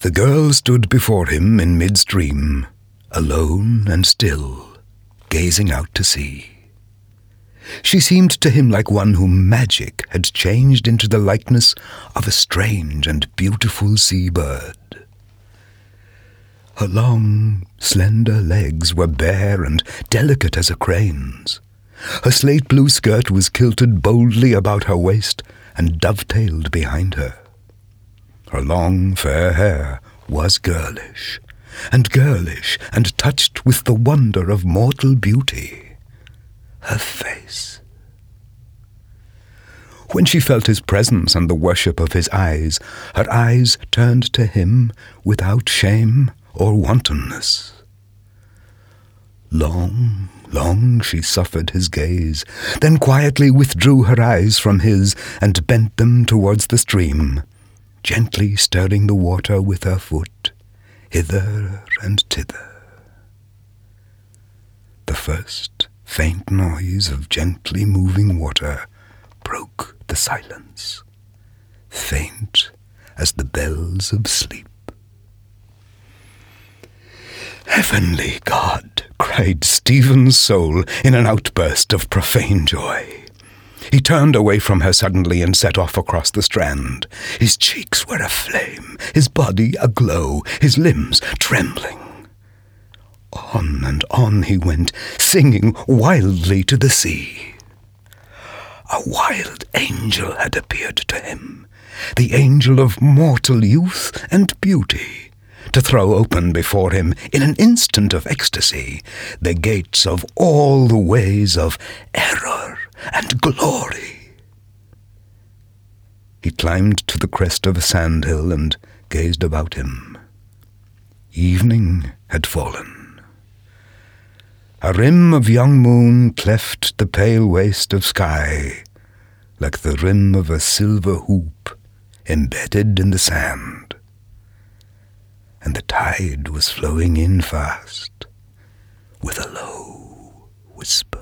The girl stood before him in midstream, alone and still, gazing out to sea. She seemed to him like one whom magic had changed into the likeness of a strange and beautiful sea-bird. Her long, slender legs were bare and delicate as a crane's. Her slate-blue skirt was kilted boldly about her waist and dovetailed behind her. Her long, fair hair was girlish and touched with the wonder of mortal beauty. Her face. When she felt his presence and the worship of his eyes, her eyes turned to him without shame or wantonness. Long, long she suffered his gaze, then quietly withdrew her eyes from his and bent them towards the stream, gently stirring the water with her foot, hither and thither. The first faint noise of gently moving water broke the silence, faint as the bells of sleep. "Heavenly God!" cried Stephen's soul in an outburst of profane joy. He turned away from her suddenly and set off across the strand. His cheeks were aflame, his body aglow, his limbs trembling. On and on he went, singing wildly to the sea. A wild angel had appeared to him, the angel of mortal youth and beauty, to throw open before him in an instant of ecstasy the gates of all the ways of error and glory. He climbed to the crest of a sandhill and gazed about him. Evening had fallen. A rim of young moon cleft the pale waste of sky, like the rim of a silver hoop embedded in the sand. And the tide was flowing in fast, with a low whisper.